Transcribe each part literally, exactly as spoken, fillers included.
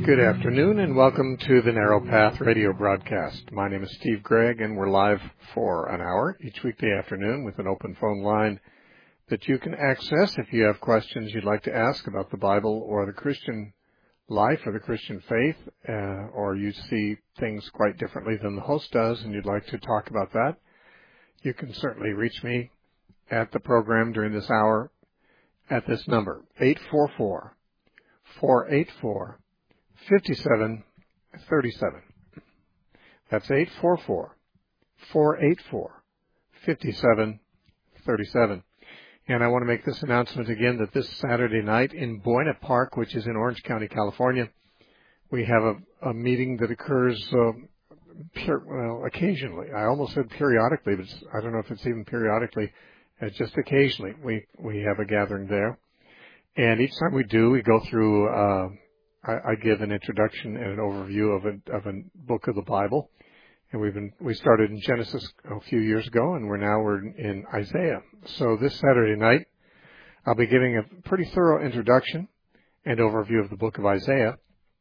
Good afternoon and welcome to the Narrow Path radio broadcast. My name is Steve Gregg and we're live for an hour each weekday afternoon with an open phone line that you can access if you have questions you'd like to ask about the Bible or the Christian life or the Christian faith, uh, or you see things quite differently than the host does and you'd like to talk about that. You can certainly reach me at the program during this hour at this number, eight four four, four eight four, fifty-seven thirty-seven. That's eight four four, four eight four, fifty-seven thirty-seven. And I want to make this announcement again that this Saturday night in Buena Park, which is in Orange County, California, we have a, a meeting that occurs uh, per, well, occasionally. I almost said periodically, but I don't know if it's even periodically. It's just occasionally we, we have a gathering there. And each time we do, we go through uh, I, I give an introduction and an overview of a, of a book of the Bible, and we've been we started in Genesis a few years ago, and we're now we're in Isaiah. So this Saturday night, I'll be giving a pretty thorough introduction and overview of the book of Isaiah,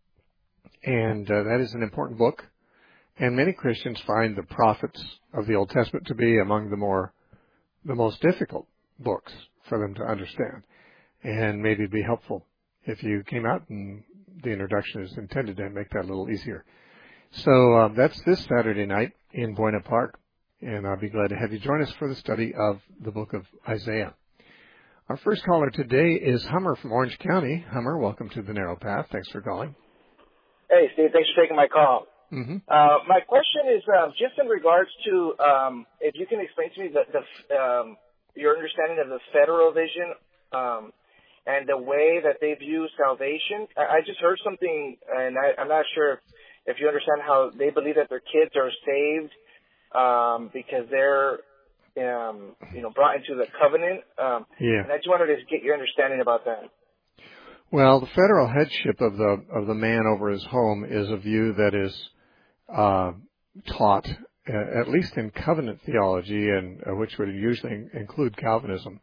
and uh, that is an important book. And many Christians find the prophets of the Old Testament to be among the more the most difficult books for them to understand, and maybe it'd be helpful if you came out and the introduction is intended to make that a little easier. So um, that's this Saturday night in Buena Park, and I'll be glad to have you join us for the study of the book of Isaiah. Our first caller today is Hummer from Orange County. Hummer, welcome to the Narrow Path. Thanks for calling. Hey, Steve, thanks for taking my call. Mm-hmm. Uh, my question is uh, just in regards to um, if you can explain to me the, the, um, your understanding of the federal vision um, and the way that they view salvation. I, I just heard something, and I, I'm not sure if, if you understand how they believe that their kids are saved um, because they're, um, you know, brought into the covenant. Um, yeah. And I just wanted to get your understanding about that. Well, the federal headship of the of the man over his home is a view that is uh, taught, uh, at least in covenant theology, and uh, which would usually include Calvinism,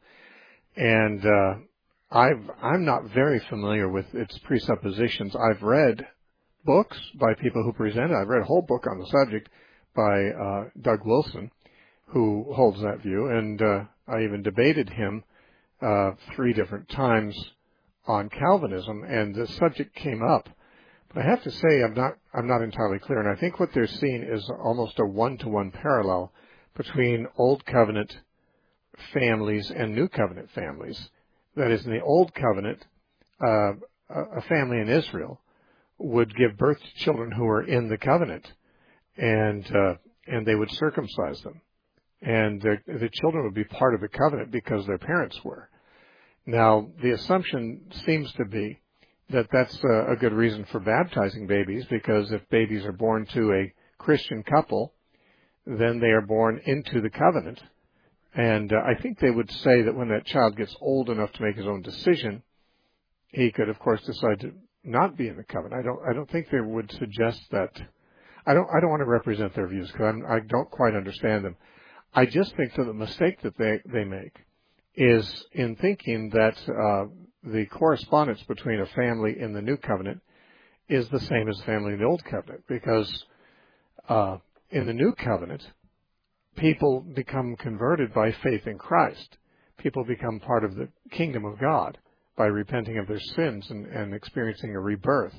and uh, I've, I'm not very familiar with its presuppositions. I've read books by people who present it. I've read a whole book on the subject by uh, Doug Wilson, who holds that view, and uh, I even debated him uh, three different times on Calvinism, and the subject came up. But I have to say I'm not I'm not entirely clear, and I think what they're seeing is almost a one-to-one parallel between Old Covenant families and New Covenant families. That is, in the Old Covenant, uh, a family in Israel would give birth to children who were in the covenant, and uh, and they would circumcise them, and the, the children would be part of the covenant because their parents were. Now, the assumption seems to be that that's a, a good reason for baptizing babies, because if babies are born to a Christian couple, then they are born into the covenant. And uh, I think they would say that when that child gets old enough to make his own decision, he could, of course, decide to not be in the covenant. I don't. I don't think they would suggest that. I don't. I don't want to represent their views because I don't quite understand them. I just think that the mistake that they they make is in thinking that uh, the correspondence between a family in the New Covenant is the same as family in the Old Covenant, because uh, in the New Covenant, people become converted by faith in Christ. People become part of the kingdom of God by repenting of their sins and, and experiencing a rebirth.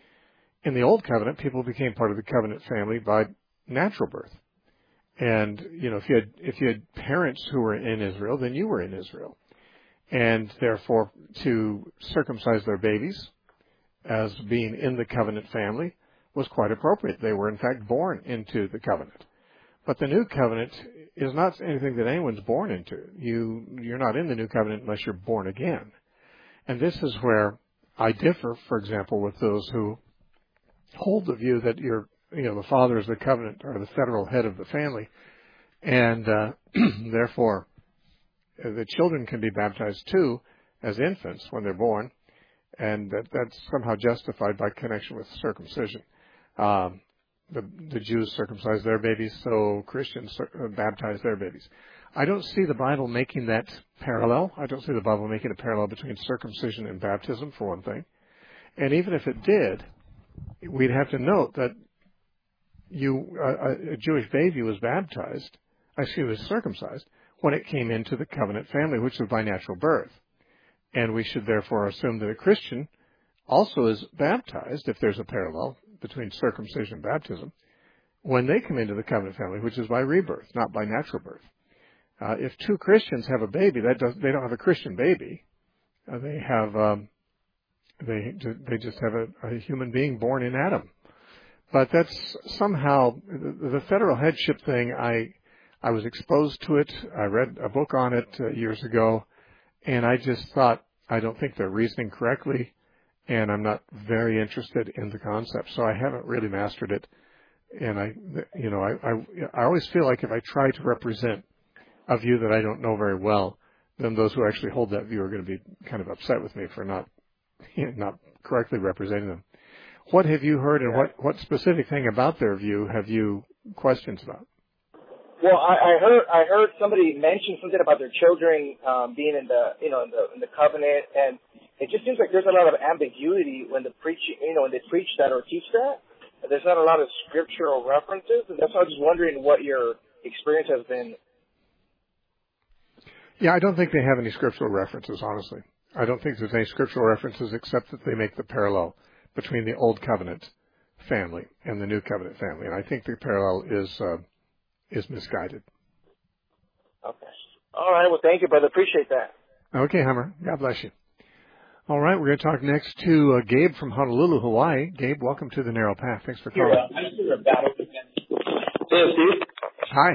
In the Old Covenant, people became part of the covenant family by natural birth. And, you know, if you had, if you had parents who were in Israel, then you were in Israel. And therefore, to circumcise their babies as being in the covenant family was quite appropriate. They were, in fact, born into the covenant. But the New Covenant is not anything that anyone's born into. You, you're not in the New Covenant unless you're born again. And this is where I differ, for example, with those who hold the view that you're, you know, the father is the covenant or the federal head of the family, and uh, therefore the children can be baptized too as infants when they're born, and that, that's somehow justified by connection with circumcision. Um, the, the Jews circumcise their babies, so Christians baptize their babies. I don't see the Bible making that parallel. I don't see the Bible making a parallel between circumcision and baptism, for one thing. And even if it did, we'd have to note that you uh, a Jewish baby was baptized, actually was circumcised, when it came into the covenant family, which was by natural birth. And we should therefore assume that a Christian also is baptized, if there's a parallel between circumcision and baptism, when they come into the covenant family, which is by rebirth, not by natural birth. Uh, if two Christians have a baby, that does, they don't have a Christian baby. Uh, they have um, they they just have a, a human being born in Adam. But that's somehow the, the federal headship thing. I I was exposed to it. I read a book on it uh, years ago, and I just thought I don't think they're reasoning correctly, and I'm not very interested in the concept. So I haven't really mastered it. And I, you know, I I, I always feel like if I try to represent a view that I don't know very well, then those who actually hold that view are going to be kind of upset with me for not not correctly representing them. What have you heard, and what, what specific thing about their view have you questions about? Well, I, I heard I heard somebody mention something about their children um, being in the you know in the in the covenant, and it just seems like there's a lot of ambiguity when the preaching you know when they preach that or teach that. There's not a lot of scriptural references, and that's why I was just wondering what your experience has been. Yeah, I don't think they have any scriptural references, honestly. I don't think there's any scriptural references except that they make the parallel between the Old Covenant family and the New Covenant family. And I think the parallel is uh, is misguided. Okay. All right. Well, thank you, brother. Appreciate that. Okay, Hummer. God bless you. All right, we're going to talk next to uh, Gabe from Honolulu, Hawaii. Gabe, welcome to the Narrow Path. Thanks for calling. Hey, Steve. Hi.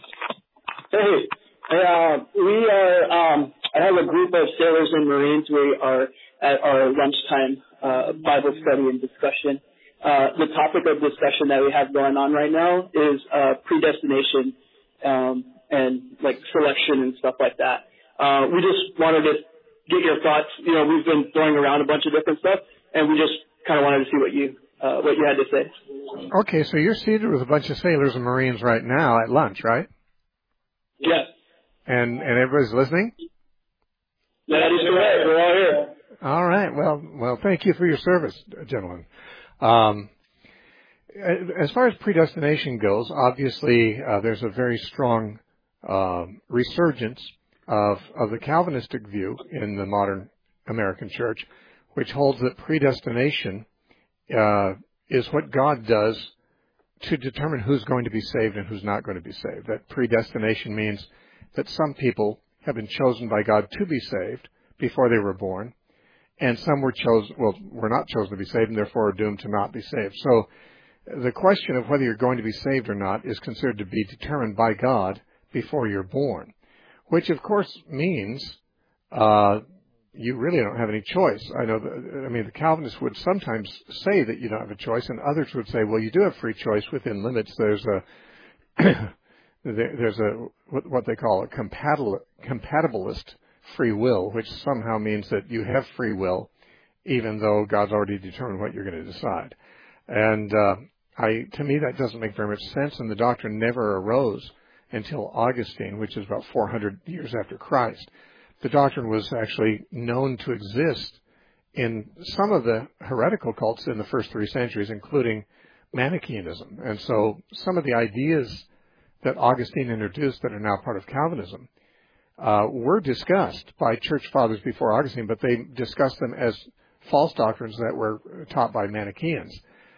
Hey. Hey, uh, we are, um, I have a group of sailors and Marines. We are at our lunchtime uh, Bible study and discussion. Uh, the topic of discussion that we have going on right now is uh, predestination um, and like selection and stuff like that. Uh, we just wanted to get your thoughts. You know, we've been throwing around a bunch of different stuff, and we just kind of wanted to see what you uh, what you had to say. Okay, so you're seated with a bunch of sailors and Marines right now at lunch, right? Yes. And and everybody's listening? That is correct. We're all here. All right. Well, well, thank you for your service, gentlemen. Um, as far as predestination goes, obviously uh, there's a very strong uh, resurgence of of the Calvinistic view in the modern American church, which holds that predestination uh, is what God does to determine who's going to be saved and who's not going to be saved. That predestination means that some people have been chosen by God to be saved before they were born, and some were chosen, well, were not chosen to be saved and therefore are doomed to not be saved. So the question of whether you're going to be saved or not is considered to be determined by God before you're born, which of course means uh, you really don't have any choice. I know, that, I mean, the Calvinists would sometimes say that you don't have a choice, and others would say, well, you do have free choice within limits. There's a there's a what they call a compatibil- compatibilist free will, which somehow means that you have free will, even though God's already determined what you're going to decide. And uh, I, to me, that doesn't make very much sense, and the doctrine never arose until Augustine, which is about four hundred years after Christ. The doctrine was actually known to exist in some of the heretical cults in the first three centuries, including Manichaeanism. And so some of the ideas that Augustine introduced that are now part of Calvinism uh, were discussed by church fathers before Augustine, but they discussed them as false doctrines that were taught by Manichaeans.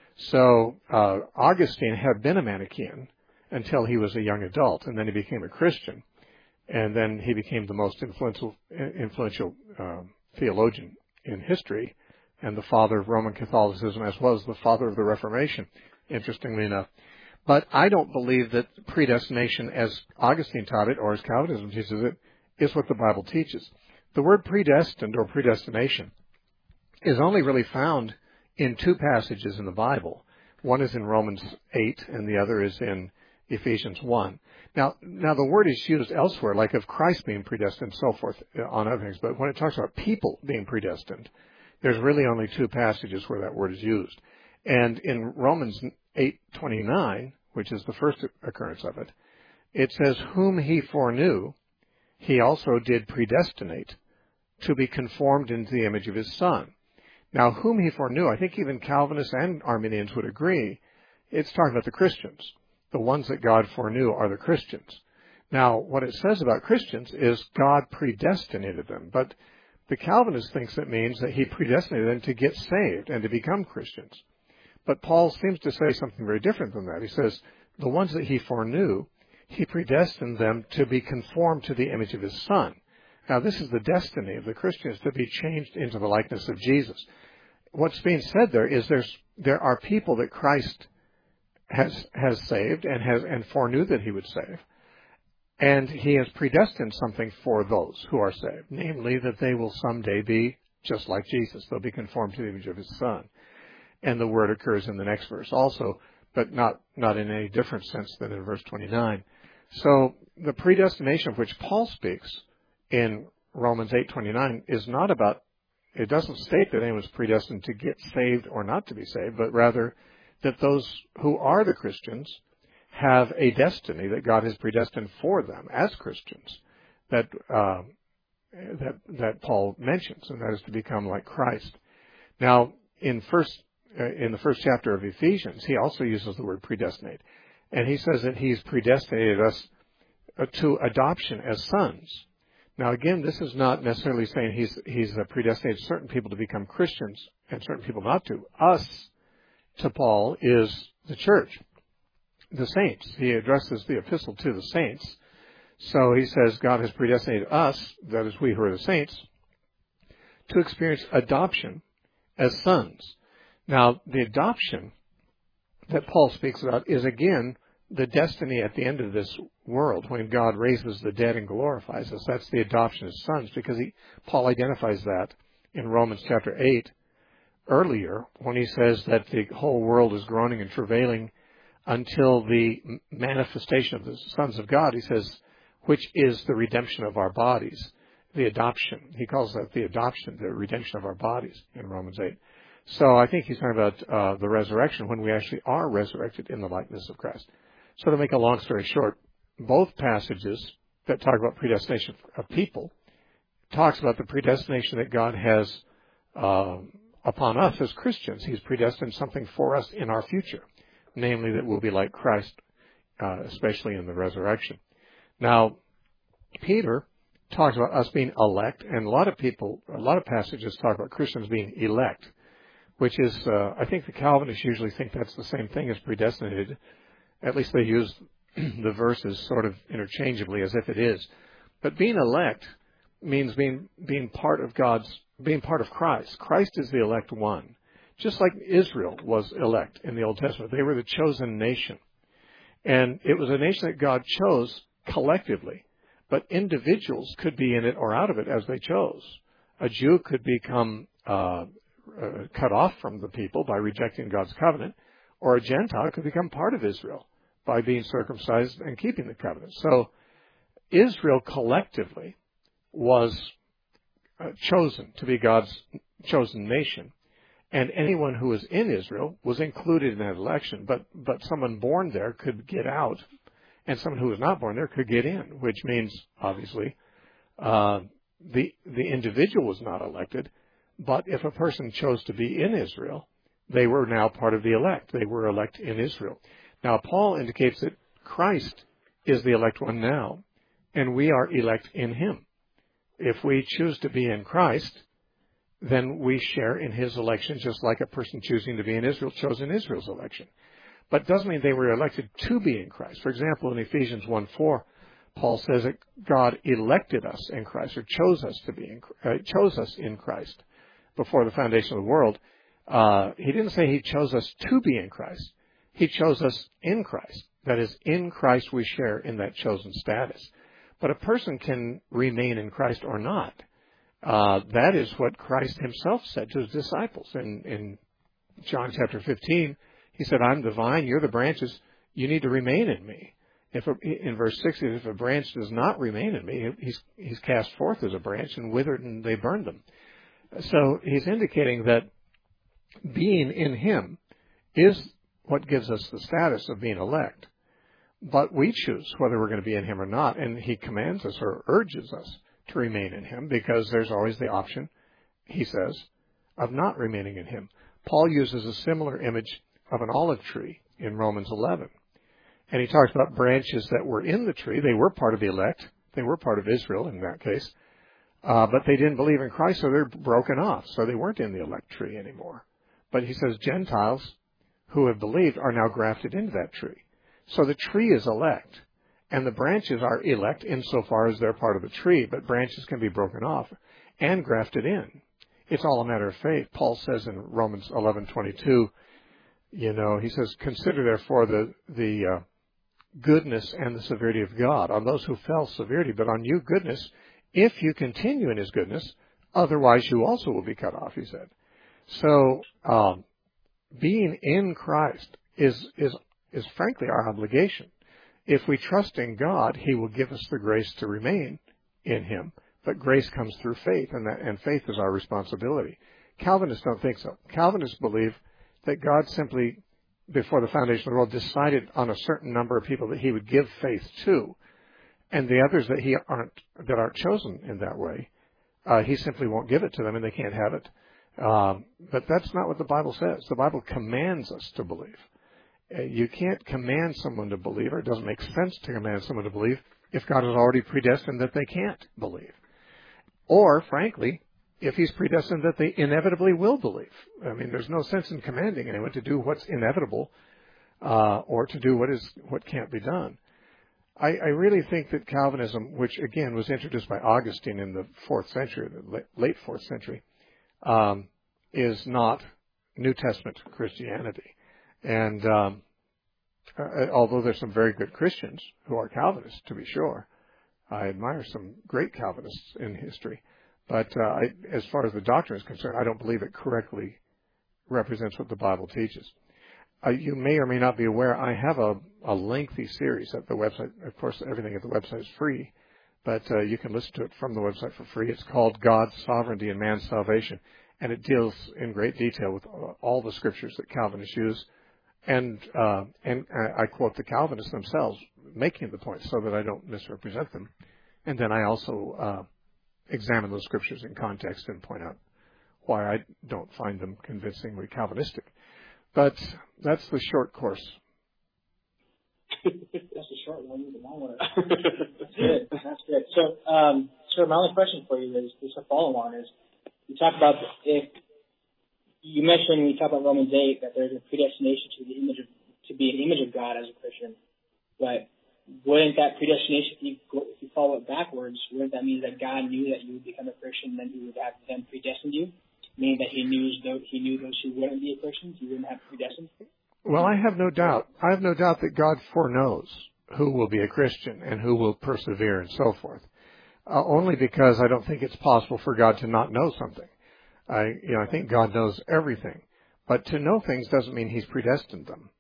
So uh, Augustine had been a Manichaean until he was a young adult, and then he became a Christian, and then he became the most influential, influential uh, theologian in history, and the father of Roman Catholicism, as well as the father of the Reformation, interestingly enough. But I don't believe that predestination, as Augustine taught it, or as Calvinism teaches it, is what the Bible teaches. The word predestined or predestination is only really found in two passages in the Bible. One is in Romans eight, and the other is in Ephesians one. Now, now the word is used elsewhere, like of Christ being predestined and so forth on other things. But when it talks about people being predestined, there's really only two passages where that word is used. And in Romans eight twenty-nine, which is the first occurrence of it, it says, whom he foreknew, he also did predestinate to be conformed into the image of his Son. Now, whom he foreknew, I think even Calvinists and Arminians would agree, it's talking about the Christians. The ones that God foreknew are the Christians. Now, what it says about Christians is God predestinated them, but the Calvinist thinks it means that he predestinated them to get saved and to become Christians. But Paul seems to say something very different than that. He says, the ones that he foreknew, he predestined them to be conformed to the image of his Son. Now, this is the destiny of the Christians, to be changed into the likeness of Jesus. What's being said there is there's, there are people that Christ has, has saved and has, and foreknew that he would save. And he has predestined something for those who are saved, namely that they will someday be just like Jesus. They'll be conformed to the image of his Son. And the word occurs in the next verse also, but not, not in any different sense than in verse twenty-nine. So the predestination of which Paul speaks in Romans eight twenty-nine is not about, it doesn't state that anyone's predestined to get saved or not to be saved, but rather that those who are the Christians have a destiny that God has predestined for them as Christians that uh, that that Paul mentions, and that is to become like Christ. Now, in first uh, in the first chapter of Ephesians, he also uses the word predestinate, and he says that he's predestinated us uh, to adoption as sons. Now, again, this is not necessarily saying he's he's uh, predestinated certain people to become Christians and certain people not to. Us, to Paul, is the church, the saints. He addresses the epistle to the saints. So he says God has predestinated us, that is we who are the saints, to experience adoption as sons. Now, the adoption that Paul speaks about is, again, the destiny at the end of this world when God raises the dead and glorifies us. That's the adoption as sons, because he, Paul identifies that in Romans chapter eight earlier when he says that the whole world is groaning and travailing until the manifestation of the sons of God. He says, which is the redemption of our bodies, the adoption. He calls that the adoption, the redemption of our bodies in Romans eight. So I think he's talking about uh, the resurrection when we actually are resurrected in the likeness of Christ. So to make a long story short, both passages that talk about predestination of people talks about the predestination that God has uh, upon us as Christians. He's predestined something for us in our future, namely that we'll be like Christ, uh, especially in the resurrection. Now, Peter talks about us being elect, and a lot of people, a lot of passages talk about Christians being elect, which is, uh, I think the Calvinists usually think that's the same thing as predestinated. At least they use the verses sort of interchangeably as if it is. But being elect means being being part of God's, being part of Christ. Christ is the elect one. Just like Israel was elect in the Old Testament. They were the chosen nation. And it was a nation that God chose collectively. But individuals could be in it or out of it as they chose. A Jew could become uh, uh, cut off from the people by rejecting God's covenant, or a Gentile could become part of Israel by being circumcised and keeping the covenant. So Israel collectively was uh, chosen to be God's chosen nation. And anyone who was in Israel was included in that election. But but someone born there could get out, and someone who was not born there could get in, which means, obviously, uh, the the individual was not elected. But if a person chose to be in Israel, they were now part of the elect. They were elect in Israel. Now, Paul indicates that Christ is the elect one now, and we are elect in him. If we choose to be in Christ, then we share in his election, just like a person choosing to be in Israel chose in Israel's election. But it doesn't mean they were elected to be in Christ. For example, in Ephesians one four, Paul says that God elected us in Christ, or chose us to be in, uh, chose us in Christ before the foundation of the world. Uh, he didn't say he chose us to be in Christ. He chose us in Christ. That is, in Christ we share in that chosen status. But a person can remain in Christ or not. Uh, that is what Christ himself said to his disciples. In, in John chapter fifteen, he said, I'm the vine, you're the branches, you need to remain in me. If a, in verse sixty, if a branch does not remain in me, he's, he's cast forth as a branch and withered and they burned them. So he's indicating that being in him is what gives us the status of being elect. But we choose whether we're going to be in him or not, and he commands us or urges us to remain in him, because there's always the option, he says, of not remaining in him. Paul uses a similar image of an olive tree in Romans eleven. And he talks about branches that were in the tree. They were part of the elect. They were part of Israel in that case. Uh, but they didn't believe in Christ, so they're broken off. So they weren't in the elect tree anymore. But he says Gentiles who have believed are now grafted into that tree. So the tree is elect. And the branches are elect insofar as they're part of the tree. But branches can be broken off and grafted in. It's all a matter of faith. Paul says in Romans eleven twenty-two, you know, he says, consider therefore the, the uh, goodness and the severity of God. On those who fell, severity, but on you, goodness, if you continue in his goodness, otherwise you also will be cut off, he said. So, um, being in Christ is, is, is frankly our obligation. If we trust in God, he will give us the grace to remain in him. But grace comes through faith, and that, and faith is our responsibility. Calvinists don't think so. Calvinists believe that God simply, before the foundation of the world, decided on a certain number of people that he would give faith to, and the others that he aren't that aren't chosen in that way, uh, he simply won't give it to them, and they can't have it. Um, but that's not what the Bible says. The Bible commands us to believe. Uh, you can't command someone to believe, or it doesn't make sense to command someone to believe if God has already predestined that they can't believe. Or, frankly, if he's predestined that they inevitably will believe. I mean, there's no sense in commanding anyone to do what's inevitable uh, or to do what is what can't be done. I, I really think that Calvinism, which again was introduced by Augustine in the fourth century, the late fourth century, um, is not New Testament Christianity. And um, uh, although there's some very good Christians who are Calvinists, to be sure, I admire some great Calvinists in history. But uh, I, as far as the doctrine is concerned, I don't believe it correctly represents what the Bible teaches. Uh, you may or may not be aware, I have a, a lengthy series at the website. Of course, everything at the website is free, but uh, you can listen to it from the website for free. It's called God's Sovereignty and Man's Salvation, and it deals in great detail with all the scriptures that Calvinists use. And uh, and I quote the Calvinists themselves, making the point so that I don't misrepresent them. And then I also uh, examine those scriptures in context and point out why I don't find them convincingly Calvinistic. But that's the short course. That's a short one. You don't want to. That's good. That's good. So, um, sir, my only question for you is, is a follow-on. Is you talk about if you mentioned you talk about Romans eight that there's a predestination to the image of to be an image of God as a Christian, but wouldn't that predestination, if you, go, if you follow it backwards, wouldn't that mean that God knew that you would become a Christian, then He would have then predestined you? Meaning that He knew those, He knew those who wouldn't be Christians, He wouldn't have predestined? Well, I have no doubt. I have no doubt that God foreknows who will be a Christian and who will persevere and so forth. Uh, only because I don't think it's possible for God to not know something. I, you know, I think God knows everything, but to know things doesn't mean He's predestined them.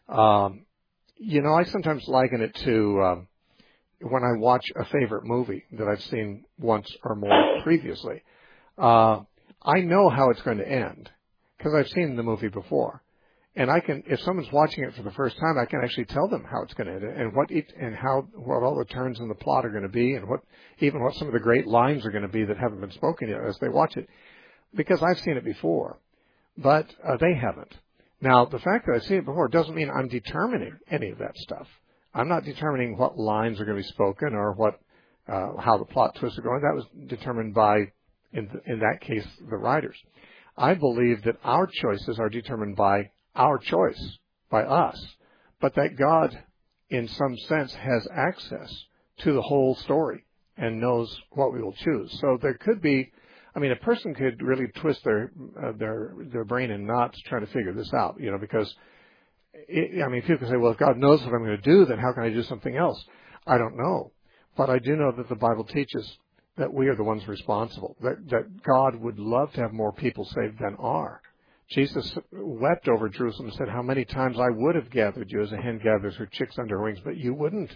Um, you know, I sometimes liken it to um, when I watch a favorite movie that I've seen once or more previously. Uh, I know how it's going to end because I've seen the movie before, and I can, if someone's watching it for the first time, I can actually tell them how it's going to end and what it, and how what all the turns in the plot are going to be, and what even what some of the great lines are going to be that haven't been spoken yet as they watch it, because I've seen it before, but uh, they haven't. Now, the fact that I've seen it before doesn't mean I'm determining any of that stuff. I'm not determining what lines are going to be spoken or what uh, how the plot twists are going. That was determined by, in, the, in that case, the writers. I believe that our choices are determined by our choice, by us, but that God, in some sense, has access to the whole story and knows what we will choose. So there could be, I mean, a person could really twist their uh, their their brain in knots trying to figure this out, you know, because, it, I mean, people say, well, if God knows what I'm going to do, then how can I do something else? I don't know. But I do know that the Bible teaches that we are the ones responsible, that, that God would love to have more people saved than are. Jesus wept over Jerusalem and said, how many times I would have gathered you as a hen gathers her chicks under her wings, but you wouldn't.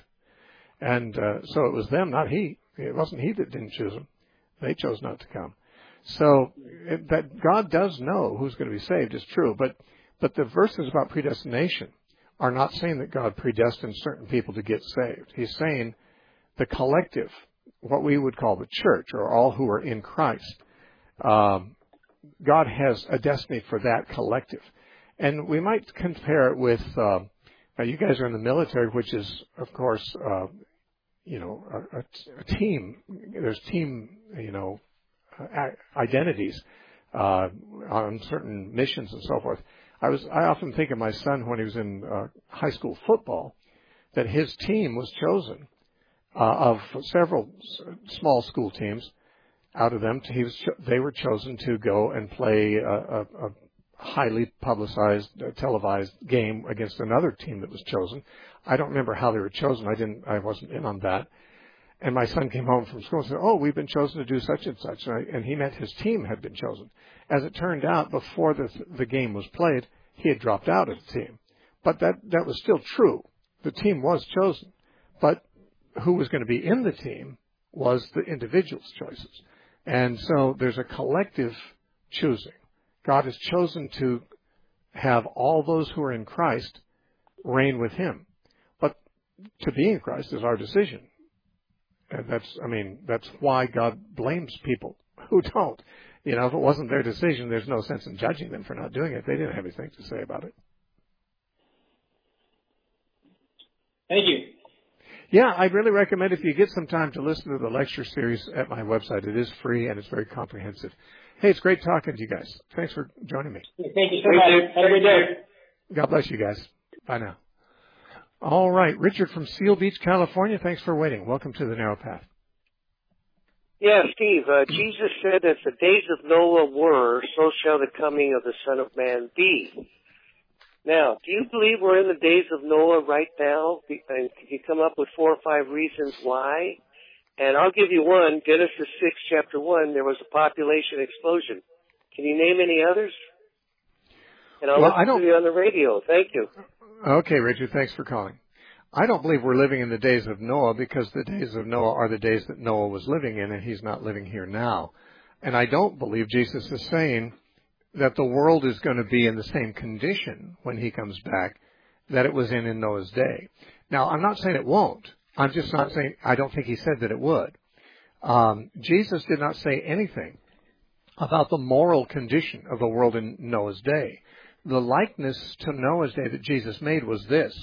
And uh, so it was them, not he. It wasn't he that didn't choose them. They chose not to come. So it, that God does know who's going to be saved is true, but but the verses about predestination are not saying that God predestined certain people to get saved. He's saying the collective, what we would call the church, or all who are in Christ, um, God has a destiny for that collective. And we might compare it with, uh, now you guys are in the military, which is, of course, uh, you know, a, a, a team. There's team, you know, uh, identities uh, on certain missions and so forth. I was, I often think of my son when he was in uh, high school football, that his team was chosen uh, of several small school teams. Out of them, he was, they were chosen to go and play a, a, a highly publicized, uh, televised game against another team that was chosen. I don't remember how they were chosen. I didn't. I wasn't in on that. And my son came home from school and said, "Oh, we've been chosen to do such and such." And, I, and he meant his team had been chosen. As it turned out, before the the game was played, he had dropped out of the team. But that that was still true. The team was chosen, but who was going to be in the team was the individual's choices. And so there's a collective choosing. God has chosen to have all those who are in Christ reign with him. But to be in Christ is our decision. And that's, I mean, that's why God blames people who don't. You know, if it wasn't their decision, there's no sense in judging them for not doing it. They didn't have anything to say about it. Thank you. Yeah, I'd really recommend if you get some time to listen to the lecture series at my website. It is free and it's very comprehensive. Hey, it's great talking to you guys. Thanks for joining me. Thank you so much. Have a good day. God bless you guys. Bye now. All right, Richard from Seal Beach, California. Thanks for waiting. Welcome to the Narrow Path. Yeah, Steve, uh, Jesus said, as the days of Noah were, so shall the coming of the Son of Man be. Now, do you believe we're in the days of Noah right now? And can you come up with four or five reasons why? And I'll give you one. Genesis six, chapter one, there was a population explosion. Can you name any others? And I'll well, listen I don't... to you on the radio. Thank you. Okay, Richard, thanks for calling. I don't believe we're living in the days of Noah because the days of Noah are the days that Noah was living in, and he's not living here now. And I don't believe Jesus is saying that the world is going to be in the same condition when he comes back that it was in in Noah's day. Now, I'm not saying it won't. I'm just not saying, I don't think he said that it would. Um, Jesus did not say anything about the moral condition of the world in Noah's day. The likeness to Noah's day that Jesus made was this.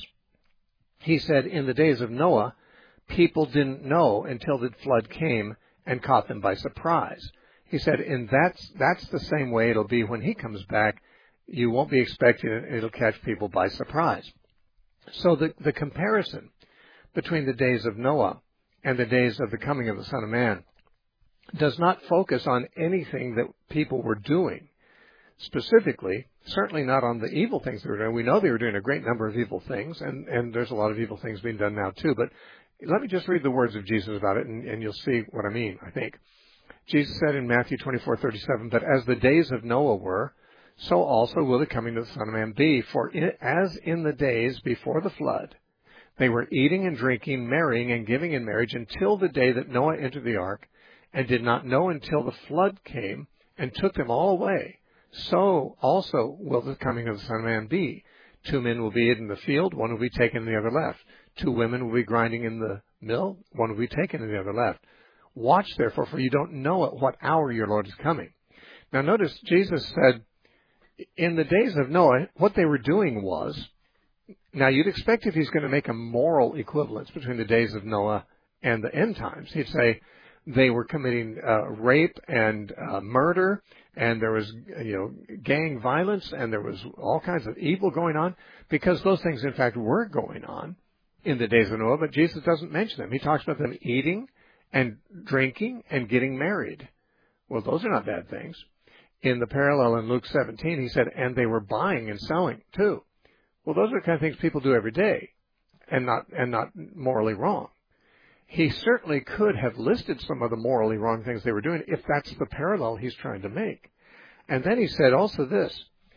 He said, in the days of Noah, people didn't know until the flood came and caught them by surprise. He said, and that's, that's the same way it'll be when he comes back. You won't be expecting it. It'll catch people by surprise. So the, the comparison between the days of Noah and the days of the coming of the Son of Man does not focus on anything that people were doing. Specifically, certainly not on the evil things they were doing. We know they were doing a great number of evil things, and, and there's a lot of evil things being done now too. But let me just read the words of Jesus about it, and, and you'll see what I mean, I think. Jesus said in Matthew twenty-four thirty-seven, that as the days of Noah were, so also will the coming of the Son of Man be. For in, as in the days before the flood, they were eating and drinking, marrying and giving in marriage until the day that Noah entered the ark, and did not know until the flood came and took them all away. So also will the coming of the Son of Man be. Two men will be in the field, one will be taken and the other left. Two women will be grinding in the mill, one will be taken and the other left. Watch therefore, for you don't know at what hour your Lord is coming. Now notice Jesus said, in the days of Noah, what they were doing was, now you'd expect if he's going to make a moral equivalence between the days of Noah and the end times, he'd say they were committing uh, rape and uh, murder, and there was, you know, gang violence, and there was all kinds of evil going on, because those things in fact were going on in the days of Noah, but Jesus doesn't mention them. He talks about them eating and drinking and getting married. Well, those are not bad things. In the parallel in Luke seventeen, he said, and they were buying and selling too. Well, those are the kind of things people do every day, and not and not morally wrong. He certainly could have listed some of the morally wrong things they were doing if that's the parallel he's trying to make. And then he said also this,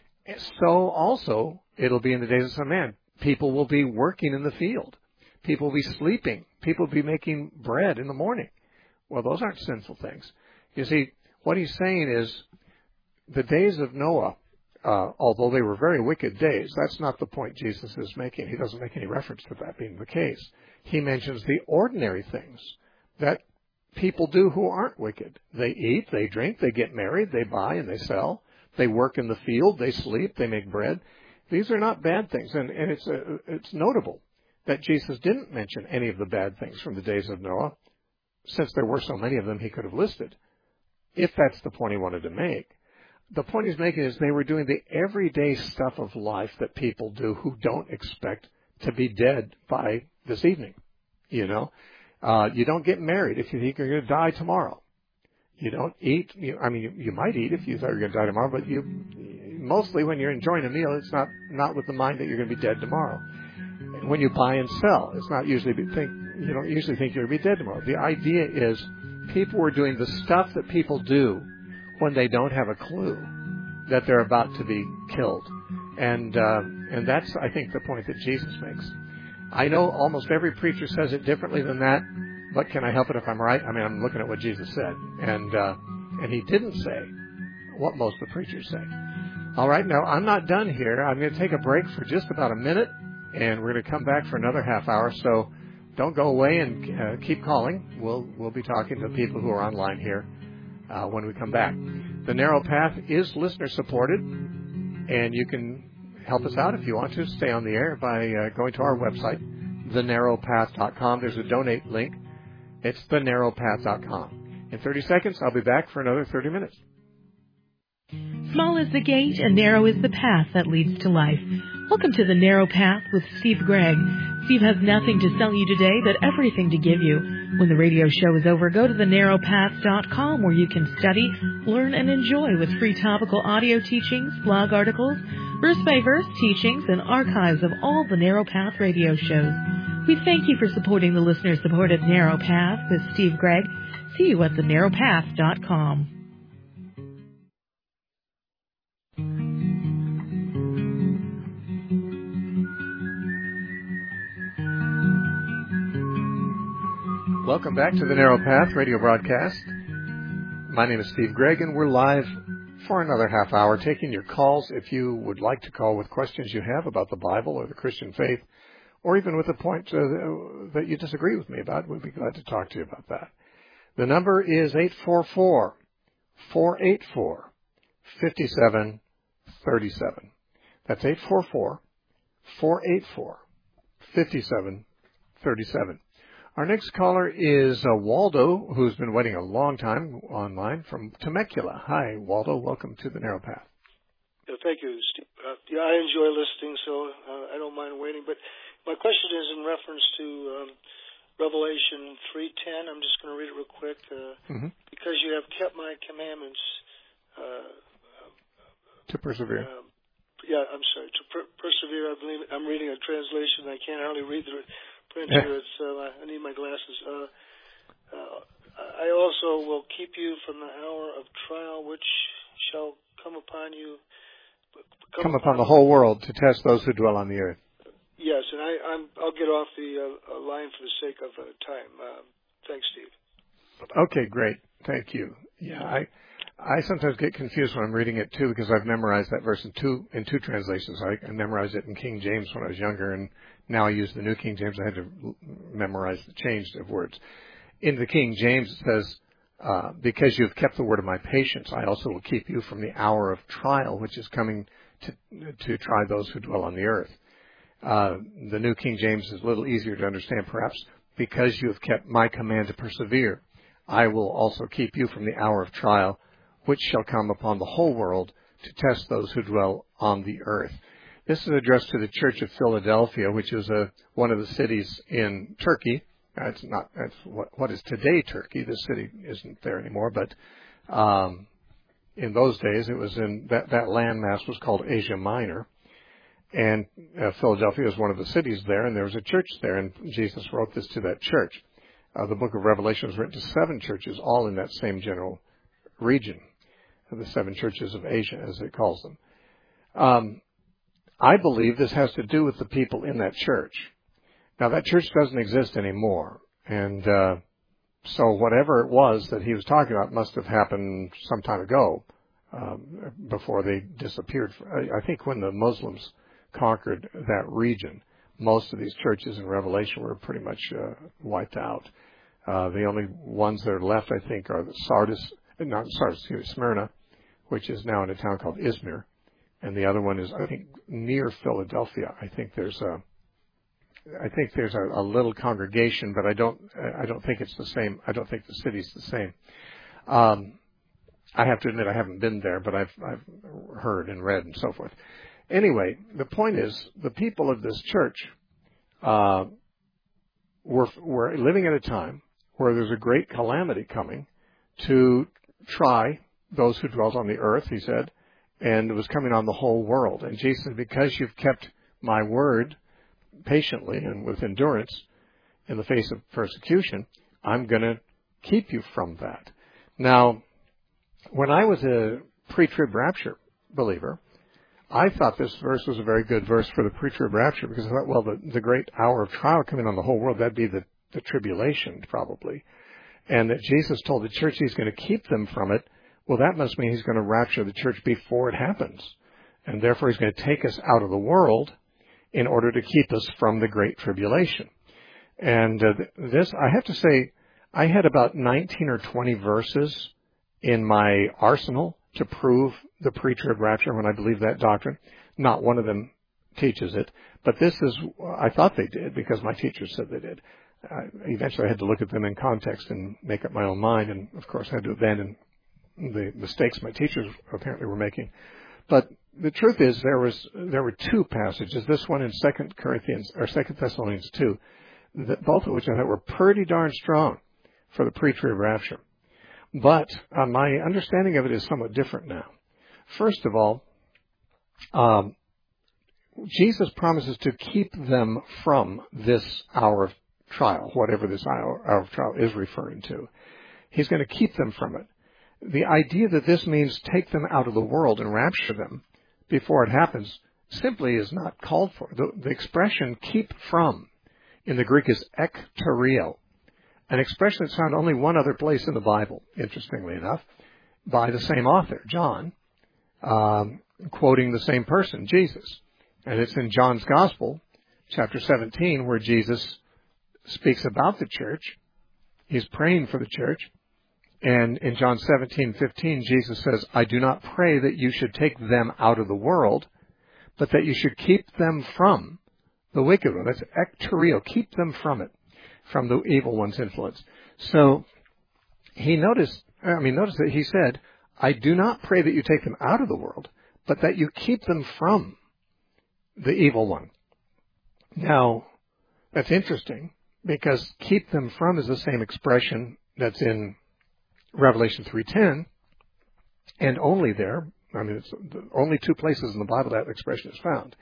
so also it'll be in the days of some man. People will be working in the field. People will be sleeping. People will be making bread in the morning. Well, those aren't sinful things. You see, what he's saying is the days of Noah, uh, although they were very wicked days, that's not the point Jesus is making. He doesn't make any reference to that being the case. He mentions the ordinary things that people do who aren't wicked. They eat, they drink, they get married, they buy and they sell. They work in the field, they sleep, they make bread. These are not bad things, and, and it's uh, it's notable that Jesus didn't mention any of the bad things from the days of Noah, since there were so many of them he could have listed, if that's the point he wanted to make. The point he's making is they were doing the everyday stuff of life that people do who don't expect to be dead by this evening. You know, uh, you don't get married if you think you're going to die tomorrow. You don't eat. You, I mean, you, you might eat if you thought you were going to die tomorrow, but you mostly when you're enjoying a meal, it's not not with the mind that you're going to be dead tomorrow. When you buy and sell, it's not usually think you don't usually think you're going to be dead tomorrow. The idea is people were doing the stuff that people do when they don't have a clue that they're about to be killed, and uh, and that's I think the point that Jesus makes. I know almost every preacher says it differently than that, but can I help it if I'm right? I mean, I'm looking at what Jesus said, and uh, and he didn't say what most of the preachers say. All right, now I'm not done here. I'm going to take a break for just about a minute, and we're going to come back for another half hour. So don't go away and uh, keep calling. We'll we'll be talking to people who are online here uh, when we come back. The Narrow Path is listener supported, and you can help us out if you want to. Stay on the air by uh, going to our website, the narrow path dot com. There's a donate link. It's the narrow path dot com. In thirty seconds, I'll be back for another thirty minutes. Small is the gate and narrow is the path that leads to life. Welcome to The Narrow Path with Steve Gregg. Steve has nothing to sell you today, but everything to give you. When the radio show is over, go to the narrow path dot com where you can study, learn, and enjoy with free topical audio teachings, blog articles, verse-by-verse teachings, and archives of all the Narrow Path radio shows. We thank you for supporting the listener-supported Narrow Path with Steve Gregg. See you at the narrow path dot com. Welcome back to the Narrow Path radio broadcast. My name is Steve Gregg, and we're live for another half hour, taking your calls. If you would like to call with questions you have about the Bible or the Christian faith, or even with a point uh, that you disagree with me about, we'd be glad to talk to you about that. The number is eight four four, four eight four, five seven three seven. That's eight four four, four eight four, five seven three seven. Our next caller is uh, Waldo, who's been waiting a long time online from Temecula. Hi, Waldo. Welcome to the Narrow Path. Yeah, thank you, Steve. Uh, yeah, I enjoy listening, so uh, I don't mind waiting. But my question is in reference to um, Revelation three ten. I'm just going to read it real quick. Uh, mm-hmm. Because you have kept my commandments. Uh, to persevere. Uh, yeah, I'm sorry. To per- persevere, I believe I'm reading a translation. I can't hardly read the print here. It's, uh, I need my glasses. Uh, uh, I also will keep you from the hour of trial which shall come upon you. Come, come upon, upon the whole world to test those who dwell on the earth. Yes, and I, I'm, I'll get off the uh, line for the sake of uh, time. Uh, thanks, Steve. Okay, great. Thank you. Yeah, I I sometimes get confused when I'm reading it too, because I've memorized that verse in two in two translations. I, I memorized it in King James when I was younger, and now I use the New King James. I had to memorize the change of words. In the King James, it says, uh, because you've kept the word of my patience, I also will keep you from the hour of trial, which is coming to to try those who dwell on the earth. Uh, the New King James is a little easier to understand, perhaps. Because you have kept my command to persevere, I will also keep you from the hour of trial, which shall come upon the whole world to test those who dwell on the earth. This is addressed to the Church of Philadelphia, which is a, one of the cities in Turkey. Uh, it's not that's what, what is today Turkey. This city isn't there anymore, but um, in those days, it was in that that landmass was called Asia Minor, and uh, Philadelphia is one of the cities there, and there was a church there, and Jesus wrote this to that church. Uh, the book of Revelation was written to seven churches, all in that same general region, the seven churches of Asia, as it calls them. Um, I believe this has to do with the people in that church. Now, that church doesn't exist anymore, and uh, so whatever it was that he was talking about must have happened some time ago, um, before they disappeared. I, I think when the Muslims conquered that region, most of these churches in Revelation were pretty much uh, wiped out. Uh, the only ones that are left, I think, are the Sardis, not Sardis, excuse me, Smyrna, which is now in a town called Izmir. And the other one is, I think, near Philadelphia. I think there's a, I think there's a, a little congregation, but I don't, I don't think it's the same. I don't think the city's the same. Um, I have to admit I haven't been there, but I've, I've heard and read and so forth. Anyway, the point is, the people of this church, uh, were, were living at a time where there's a great calamity coming to try those who dwelt on the earth, he said, and it was coming on the whole world. And Jesus said, because you've kept my word patiently and with endurance in the face of persecution, I'm going to keep you from that. Now, when I was a pre-trib rapture believer, I thought this verse was a very good verse for the pre-trib rapture because I thought, well, the, the great hour of trial coming on the whole world, that'd be the, the tribulation probably. And that Jesus told the church he's going to keep them from it. Well, that must mean he's going to rapture the church before it happens. And therefore he's going to take us out of the world in order to keep us from the great tribulation. And uh, this, I have to say, I had about nineteen or twenty verses in my arsenal to prove the pre-trib rapture when I believe that doctrine. Not one of them teaches it, but this is, I thought they did because my teachers said they did. Uh, eventually I had to look at them in context and make up my own mind, and of course I had to abandon the mistakes my teachers apparently were making. But the truth is there was there were two passages, this one in Second Corinthians or Second Thessalonians two, that, both of which I thought were pretty darn strong for the pre-trib rapture. But uh, my understanding of it is somewhat different now. First of all, um, Jesus promises to keep them from this hour of trial, whatever this hour, hour of trial is referring to. He's going to keep them from it. The idea that this means take them out of the world and rapture them before it happens simply is not called for. The, the expression keep from in the Greek is ekterio, an expression that's found only one other place in the Bible, interestingly enough, by the same author, John, um, quoting the same person, Jesus. And it's in John's Gospel, chapter seventeen, where Jesus speaks about the church. He's praying for the church. And in John seventeen fifteen, Jesus says, I do not pray that you should take them out of the world, but that you should keep them from the wicked one. That's ekterio, keep them from it, from the evil one's influence. So he noticed, I mean, notice that he said, I do not pray that you take them out of the world, but that you keep them from the evil one. Now, that's interesting because keep them from is the same expression that's in Revelation three ten, and only there. I mean, it's the only two places in the Bible that expression is found.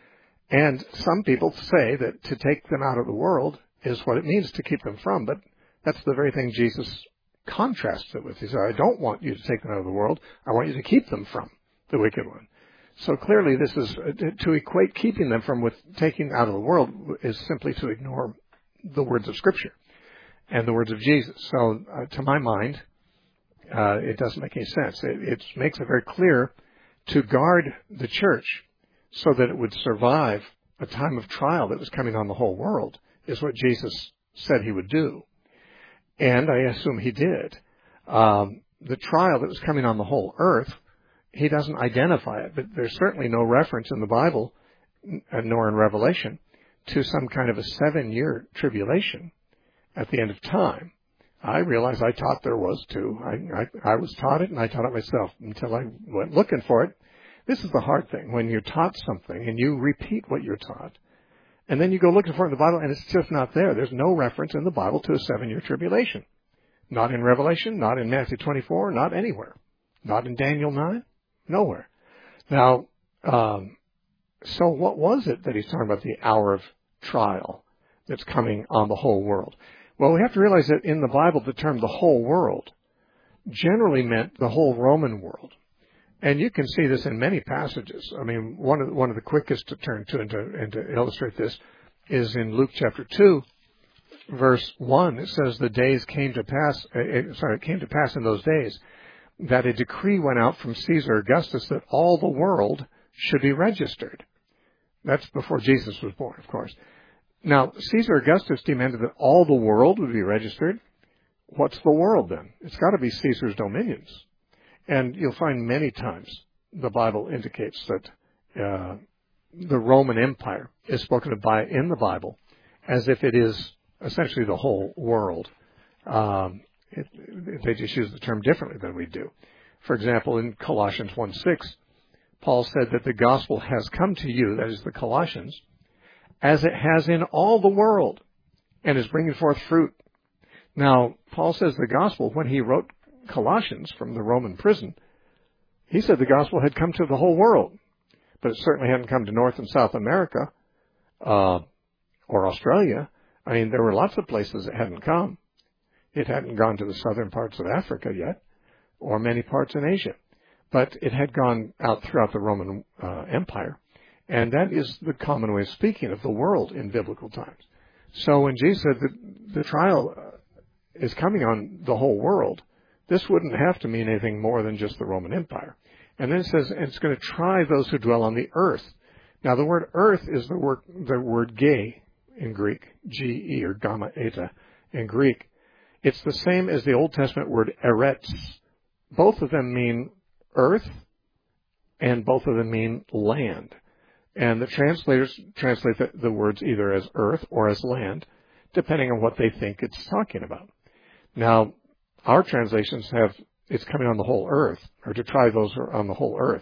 And some people say that to take them out of the world is what it means to keep them from, but that's the very thing Jesus contrasts it with. He said, I don't want you to take them out of the world. I want you to keep them from the wicked one. So clearly this is, to equate keeping them from with taking out of the world is simply to ignore the words of Scripture and the words of Jesus. So uh, to my mind, Uh, it doesn't make any sense. It, it makes it very clear to guard the church so that it would survive a time of trial that was coming on the whole world is what Jesus said he would do. And I assume he did. Um, the trial that was coming on the whole earth, he doesn't identify it, but there's certainly no reference in the Bible, nor in Revelation, to some kind of a seven-year tribulation at the end of time. I realize I taught there was too. I, I, I was taught it, and I taught it myself until I went looking for it. This is the hard thing. When you're taught something and you repeat what you're taught, and then you go looking for it in the Bible, and it's just not there. There's no reference in the Bible to a seven-year tribulation. Not in Revelation, not in Matthew twenty-four, not anywhere. Not in Daniel nine, nowhere. Now, um, so what was it that he's talking about, the hour of trial that's coming on the whole world? Well, we have to realize that in the Bible, the term the whole world generally meant the whole Roman world. And you can see this in many passages. I mean, one of the, one of the quickest to turn to and, to and to illustrate this is in Luke chapter two, verse one. It says, the days came to pass, uh, sorry, it came to pass in those days that a decree went out from Caesar Augustus that all the world should be registered. That's before Jesus was born, of course. Now, Caesar Augustus demanded that all the world would be registered, what's the world then? It's got to be Caesar's dominions. And you'll find many times the Bible indicates that uh, the Roman Empire is spoken of by in the Bible as if it is essentially the whole world. Um, it, they just use the term differently than we do. For example, in Colossians one six, Paul said that the gospel has come to you, that is the Colossians, as it has in all the world, and is bringing forth fruit. Now, Paul says the gospel, when he wrote Colossians from the Roman prison, he said the gospel had come to the whole world, but it certainly hadn't come to North and South America uh, or Australia. I mean, there were lots of places it hadn't come. It hadn't gone to the southern parts of Africa yet, or many parts in Asia. But it had gone out throughout the Roman uh, Empire. And that is the common way of speaking of the world in biblical times. So when Jesus said that the trial is coming on the whole world, this wouldn't have to mean anything more than just the Roman Empire. And then it says it's going to try those who dwell on the earth. Now the word earth is the word, the word gay in Greek, G E or gamma eta in Greek. It's the same as the Old Testament word eretz. Both of them mean earth, and both of them mean land. And the translators translate the, the words either as earth or as land, depending on what they think it's talking about. Now, our translations have, it's coming on the whole earth, or to try those who are on the whole earth.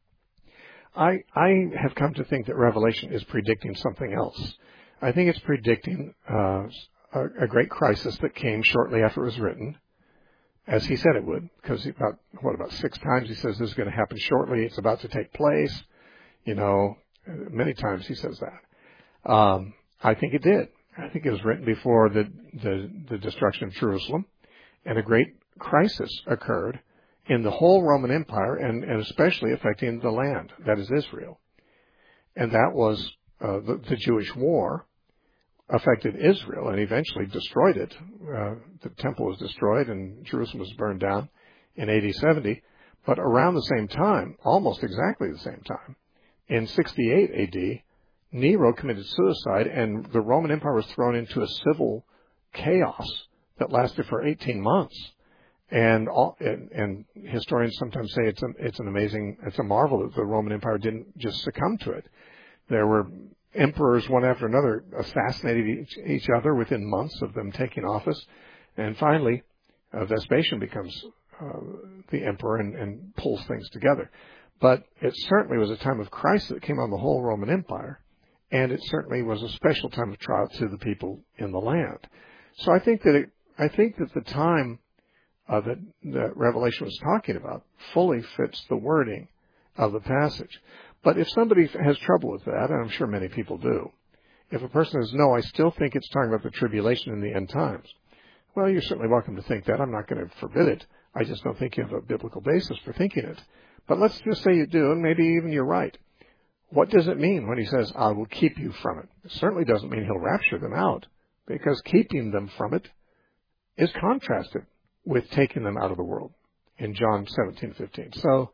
I, I have come to think that Revelation is predicting something else. I think it's predicting uh, a, a great crisis that came shortly after it was written, as he said it would, because about, what, about six times he says this is going to happen shortly, it's about to take place, you know, many times he says that. Um, I think it did. I think it was written before the, the, the destruction of Jerusalem, and a great crisis occurred in the whole Roman Empire, and, and especially affecting the land, that is Israel. And that was uh, the, the Jewish war affected Israel and eventually destroyed it. Uh, the temple was destroyed and Jerusalem was burned down in A D seventy. But around the same time, almost exactly the same time, in sixty-eight A D, Nero committed suicide and the Roman Empire was thrown into a civil chaos that lasted for eighteen months. And, all, and, and historians sometimes say it's, a, it's an amazing, it's a marvel that the Roman Empire didn't just succumb to it. There were emperors, one after another, assassinated each, each other within months of them taking office. And finally, uh, Vespasian becomes uh, the emperor and, and pulls things together. But it certainly was a time of crisis that came on the whole Roman Empire. And it certainly was a special time of trial to the people in the land. So I think that it, I think that the time uh, that, that Revelation was talking about fully fits the wording of the passage. But if somebody has trouble with that, and I'm sure many people do, if a person says, no, I still think it's talking about the tribulation in the end times, well, you're certainly welcome to think that. I'm not going to forbid it. I just don't think you have a biblical basis for thinking it. But let's just say you do, and maybe even you're right. What does it mean when he says, I will keep you from it? It certainly doesn't mean he'll rapture them out, because keeping them from it is contrasted with taking them out of the world in John seventeen fifteen. So,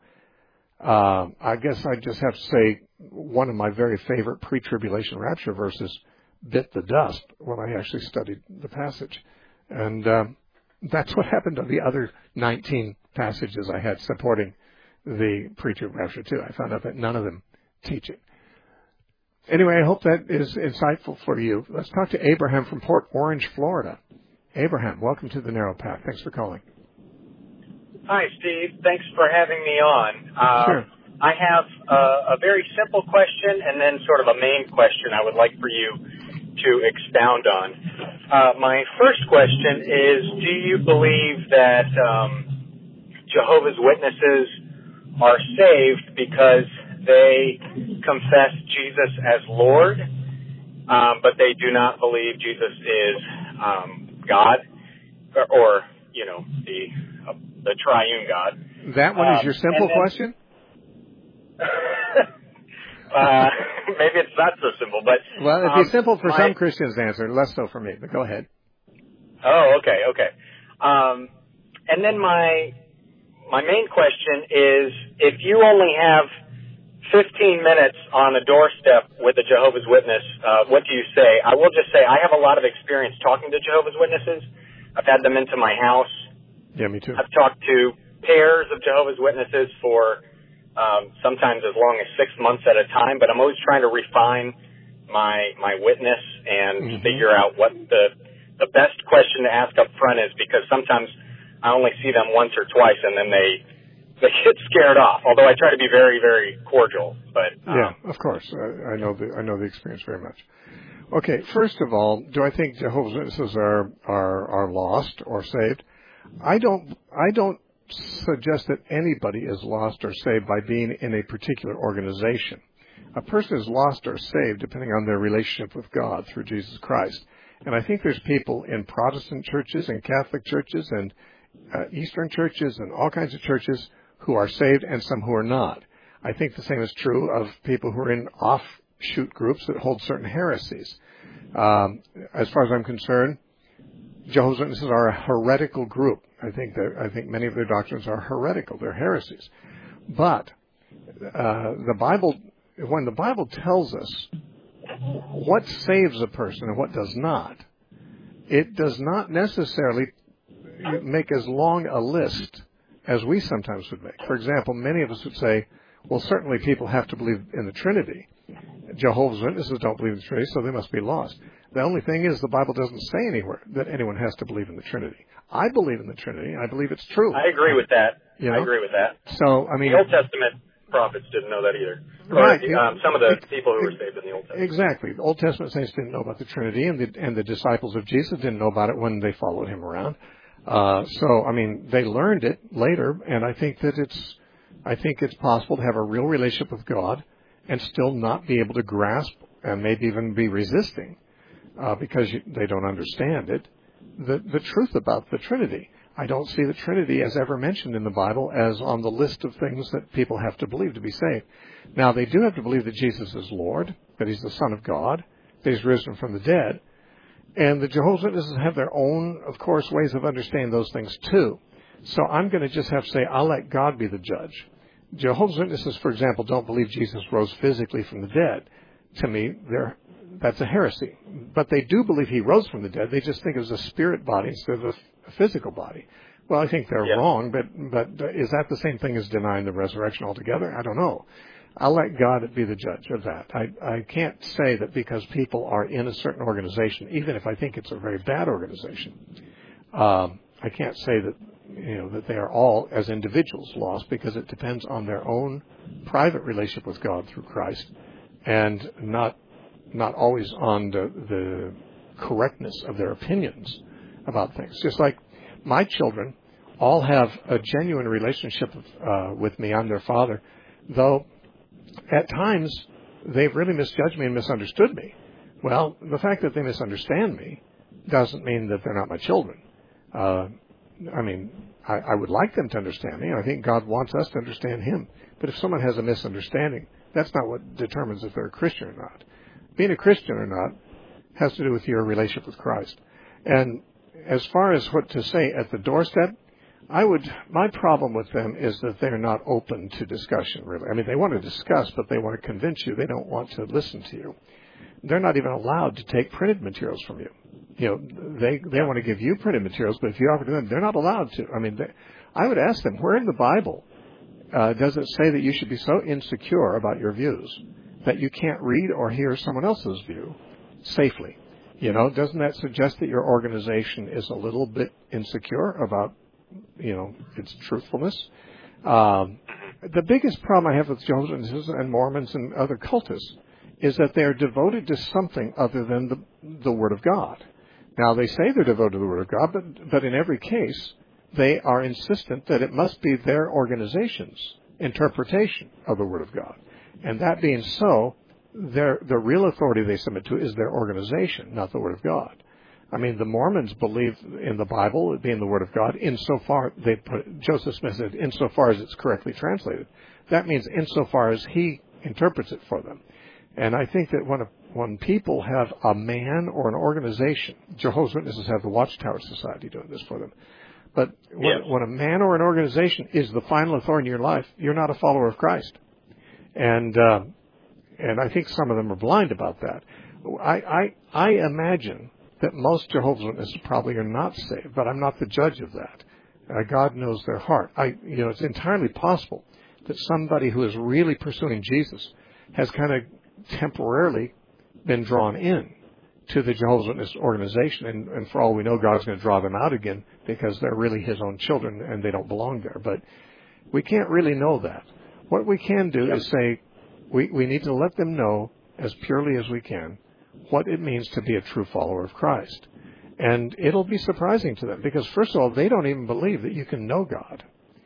Uh, I guess I just have to say one of my very favorite pre-tribulation rapture verses bit the dust when I actually studied the passage. And um, that's what happened to the other nineteen passages I had supporting the pre-trib rapture too. I found out that none of them teach it. Anyway, I hope that is insightful for you. Let's talk to Abraham from Port Orange, Florida. Abraham, welcome to the Narrow Path. Thanks for calling. Hi, Steve. Thanks for having me on. Uh, sure. I have uh, a very simple question and then sort of a main question I would like for you to expound on. Uh, my first question is, do you believe that um, Jehovah's Witnesses are saved because they confess Jesus as Lord, um, but they do not believe Jesus is um, God or, or, you know, the uh, the triune God? That one is um, your simple then, question? uh, maybe it's not so simple, but well, it'd um, be simple for my, some Christians to answer, less so for me. But go ahead. Oh, okay, okay. Um, and then my my main question is, if you only have fifteen minutes on a doorstep with a Jehovah's Witness, uh, what do you say? I will just say I have a lot of experience talking to Jehovah's Witnesses. I've had them into my house. Yeah, me too. I've talked to pairs of Jehovah's Witnesses for um, sometimes as long as six months at a time, but I'm always trying to refine my my witness and mm-hmm. figure out what the the best question to ask up front is, because sometimes I only see them once or twice and then they they get scared off. Although I try to be very, very cordial, but um, yeah, of course, I, I know the I know the experience very much. Okay, first of all, do I think Jehovah's Witnesses are are are lost or saved? I don't I don't suggest that anybody is lost or saved by being in a particular organization. A person is lost or saved depending on their relationship with God through Jesus Christ. And I think there's people in Protestant churches and Catholic churches and uh, Eastern churches and all kinds of churches who are saved and some who are not. I think the same is true of people who are in offshoot groups that hold certain heresies. Um, as far as I'm concerned, Jehovah's Witnesses are a heretical group. I think that I think many of their doctrines are heretical. They're heresies. But uh, the Bible, when the Bible tells us what saves a person and what does not, it does not necessarily make as long a list as we sometimes would make. For example, many of us would say, well, certainly people have to believe in the Trinity. Jehovah's Witnesses don't believe in the Trinity, so they must be lost. The only thing is the Bible doesn't say anywhere that anyone has to believe in the Trinity. I believe in the Trinity. I believe it's true. I agree with that. You know? I agree with that. So, I mean, the Old Testament prophets didn't know that either. Right. Or, um, some of the people who were saved in the Old Testament. Exactly. The Old Testament saints didn't know about the Trinity, and the, and the disciples of Jesus didn't know about it when they followed him around. Uh, so, I mean, they learned it later, and I think that it's, I think it's possible to have a real relationship with God and still not be able to grasp and maybe even be resisting uh, because you, they don't understand it, the, the truth about the Trinity. I don't see the Trinity as ever mentioned in the Bible as on the list of things that people have to believe to be saved. Now, they do have to believe that Jesus is Lord, that he's the Son of God, that he's risen from the dead. And the Jehovah's Witnesses have their own, of course, ways of understanding those things too. So I'm going to just have to say, I'll let God be the judge. Jehovah's Witnesses, for example, don't believe Jesus rose physically from the dead. To me, they're, that's a heresy. But they do believe he rose from the dead. They just think it was a spirit body instead of a physical body. Well, I think they're yeah. wrong, but but is that the same thing as denying the resurrection altogether? I don't know. I'll let God be the judge of that. I, I can't say that because people are in a certain organization, even if I think it's a very bad organization, um, I can't say that you know that they are all as individuals lost, because it depends on their own private relationship with God through Christ, and not not always on the, the correctness of their opinions about things. Just like my children all have a genuine relationship uh, with me. I'm their father, though at times they've really misjudged me and misunderstood me. Well, the fact that they misunderstand me doesn't mean that they're not my children. Uh, I mean, I, I would like them to understand me. I think God wants us to understand him. But if someone has a misunderstanding, that's not what determines if they're a Christian or not. Being a Christian or not has to do with your relationship with Christ. And as far as what to say at the doorstep, I would, my problem with them is that they're not open to discussion, really. I mean, they want to discuss, but they want to convince you. They don't want to listen to you. They're not even allowed to take printed materials from you. You know, they, they want to give you printed materials, but if you offer to them, they're not allowed to. I mean, they, I would ask them, where in the Bible uh, does it say that you should be so insecure about your views that you can't read or hear someone else's view safely? You know, doesn't that suggest that your organization is a little bit insecure about, you know, its truthfulness? Um, the biggest problem I have with Jehovah's Witnesses and Mormons and other cultists is that they are devoted to something other than the, the Word of God. Now, they say they're devoted to the Word of God, but, but in every case, they are insistent that it must be their organization's interpretation of the Word of God. And that being so, Their, the real authority they submit to is their organization, not the Word of God. I mean, the Mormons believe in the Bible being the Word of God insofar, they put, Joseph Smith said, insofar as it's correctly translated. That means insofar as he interprets it for them. And I think that when, a, when people have a man or an organization, Jehovah's Witnesses have the Watchtower Society doing this for them, but when, yes. when a man or an organization is the final authority in your life, you're not a follower of Christ. And, uh, And I think some of them are blind about that. I, I, I imagine that most Jehovah's Witnesses probably are not saved, but I'm not the judge of that. Uh, God knows their heart. I, you know, it's entirely possible that somebody who is really pursuing Jesus has kind of temporarily been drawn in to the Jehovah's Witness organization, and, and for all we know, God's going to draw them out again because they're really His own children and they don't belong there. But we can't really know that. What we can do is say we, we need to let them know as purely as we can what it means to be a true follower of Christ. And it'll be surprising to them because, first of all, they don't even believe that you can know God.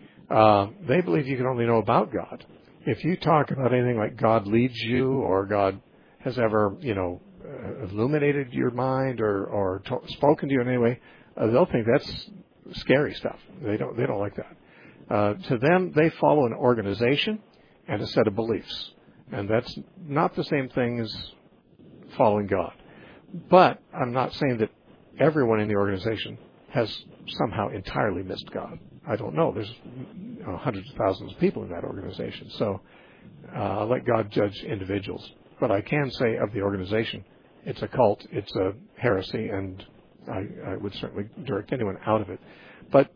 Uh, they believe you can only know about God. If you talk about anything like God leads you or God has ever, you know, uh, illuminated your mind or, or to- spoken to you in any way, uh, they'll think that's scary stuff. They don't, they don't like that. Uh, to them, they follow an organization and a set of beliefs. And that's not the same thing as following God. But I'm not saying that everyone in the organization has somehow entirely missed God. I don't know. There's you know, hundreds of thousands of people in that organization. So uh, I'll let God judge individuals. But I can say of the organization, it's a cult, it's a heresy, and I, I would certainly direct anyone out of it. But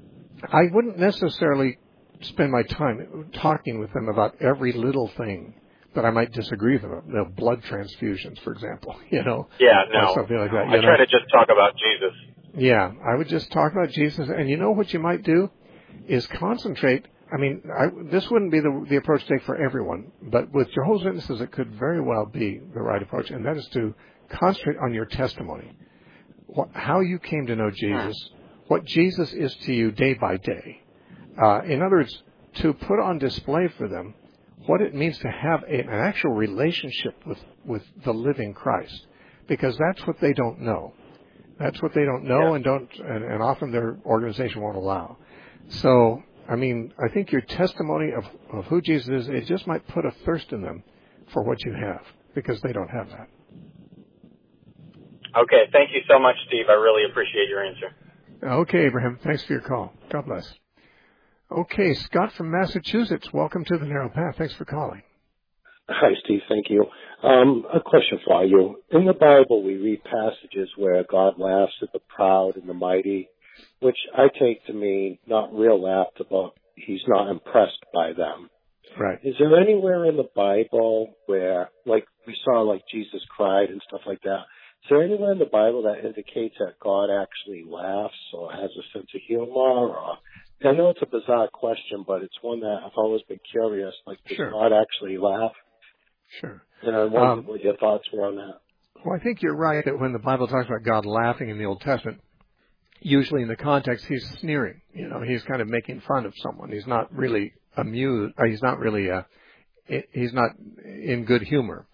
I wouldn't necessarily spend my time talking with them about every little thing that I might disagree with them about. You know, blood transfusions, for example, you know. Yeah, no. Or something like that. I you try know? to just talk about Jesus. Yeah, I would just talk about Jesus. And you know what you might do is concentrate. I mean, I, this wouldn't be the, the approach to take for everyone, but with Jehovah's Witnesses, it could very well be the right approach, and that is to concentrate on your testimony, what, how you came to know Jesus, what Jesus is to you day by day. Uh, in other words, to put on display for them what it means to have a, an actual relationship with, with the living Christ, because that's what they don't know. That's what they don't know, yeah. and don't, and, and often their organization won't allow. So, I mean, I think your testimony of, of who Jesus is, it just might put a thirst in them for what you have, because they don't have that. Okay, thank you so much, Steve. I really appreciate your answer. Okay, Abraham, thanks for your call. God bless. Okay, Scott from Massachusetts, welcome to the Narrow Path. Thanks for calling. Hi, Steve. Thank you. Um, a question for you. In the Bible, we read passages where God laughs at the proud and the mighty, which I take to mean not real laughter, but He's not impressed by them. Right. Is there anywhere in the Bible where, like we saw, like Jesus cried and stuff like that? Is there anywhere in the Bible that indicates that God actually laughs or has a sense of humor? Or I know it's a bizarre question, but it's one that I've always been curious. Like, does Sure. God actually laugh? Sure. And I wonder Um, what your thoughts were on that. Well, I think you're right that when the Bible talks about God laughing in the Old Testament, usually in the context he's sneering. You know, he's kind of making fun of someone. He's not really amused. Or he's not really. Uh, he's not in good humor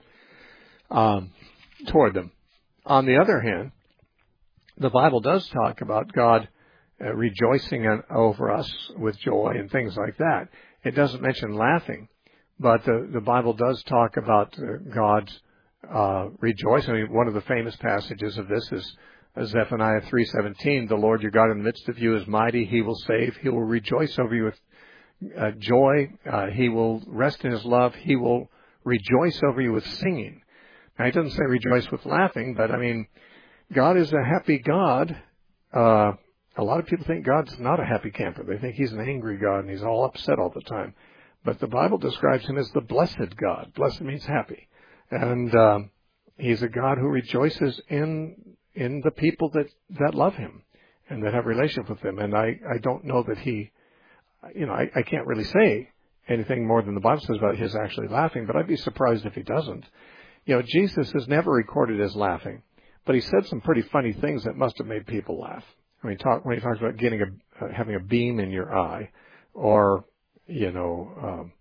um, toward them. On the other hand, the Bible does talk about God uh, rejoicing an, over us with joy and things like that. It doesn't mention laughing, but the, the Bible does talk about uh, God uh, rejoicing. I mean, one of the famous passages of this is Zephaniah three seventeen. The Lord your God in the midst of you is mighty. He will save. He will rejoice over you with uh, joy. Uh, he will rest in His love. He will rejoice over you with singing. Now, He doesn't say rejoice with laughing, but I mean, God is a happy God. Uh, a lot of people think God's not a happy camper. They think He's an angry God and He's all upset all the time. But the Bible describes Him as the blessed God. Blessed means happy. And um, He's a God who rejoices in in the people that, that love Him and that have a relationship with Him. And I, I don't know that He, you know, I, I can't really say anything more than the Bible says about His actually laughing, but I'd be surprised if He doesn't. You know, Jesus is never recorded as laughing, but He said some pretty funny things that must have made people laugh. I mean, talk, when He talks about getting a, uh, having a beam in your eye, or, you know, um,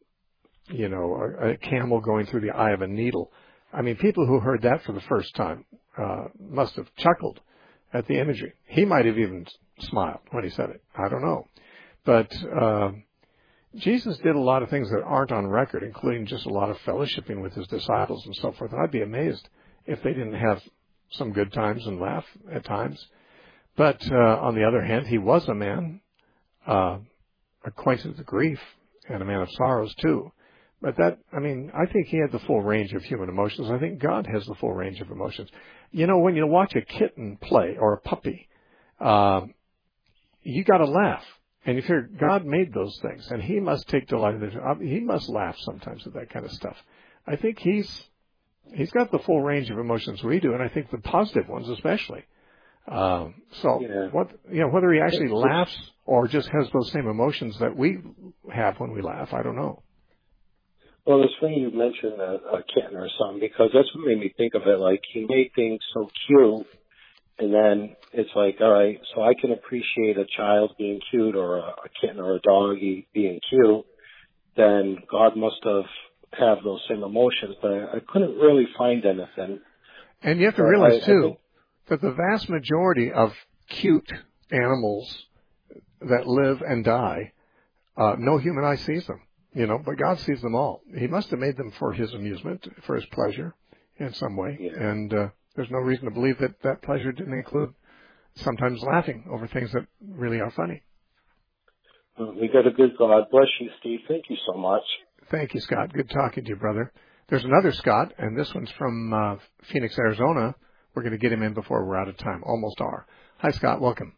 you know, a, a camel going through the eye of a needle. I mean, people who heard that for the first time uh, must have chuckled at the imagery. He might have even smiled when He said it. I don't know. But uh, Jesus did a lot of things that aren't on record, including just a lot of fellowshipping with His disciples and so forth. And I'd be amazed if they didn't have some good times and laugh at times. But uh, on the other hand, He was a man uh, acquainted with grief and a man of sorrows too. But that, I mean, I think he had the full range of human emotions. I think God has the full range of emotions. You know, when you watch a kitten play or a puppy, uh, you got to laugh. And you figure God made those things, and he must take delight in it. He must laugh sometimes at that kind of stuff. I think he's he's got the full range of emotions we do, and I think the positive ones especially. Um, so, yeah. what you know, whether he actually laughs or just has those same emotions that we have when we laugh, I don't know. Well, it's funny you mentioned a, a kitten or something, because that's what made me think of it. Like, he made things so cute, and then it's like, all right, so I can appreciate a child being cute or a, a kitten or a dog being cute. Then God must have have those same emotions, but I, I couldn't really find anything. And you have to but realize I, too I think, that the vast majority of cute animals that live and die, uh, no human eye sees them. You know, but God sees them all. He must have made them for his amusement, for his pleasure in some way. Yeah. And uh, there's no reason to believe that that pleasure didn't include sometimes laughing over things that really are funny. Well, we got a good God. Bless you, Steve. Thank you so much. Thank you, Scott. Good talking to you, brother. There's another Scott, and this one's from uh, Phoenix, Arizona. We're going to get him in before we're out of time. Almost are. Hi, Scott. Welcome.